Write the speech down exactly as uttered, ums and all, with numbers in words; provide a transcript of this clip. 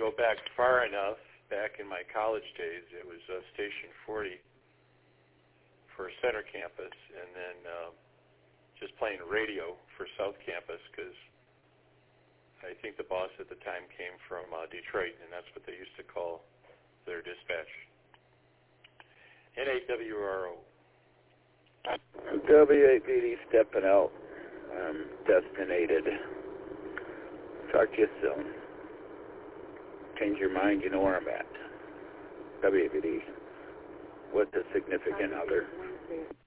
go back far enough, back in my college days, it was uh, Station forty for Center Campus, and then uh, just playing radio for South Campus, because I think the boss at the time came from uh, Detroit, and that's what they used to call their dispatch. N A W R O. W A P D stepping out. I'm destinated. Talk to you soon. Change your mind, you know where I'm at. W A P D with the significant other.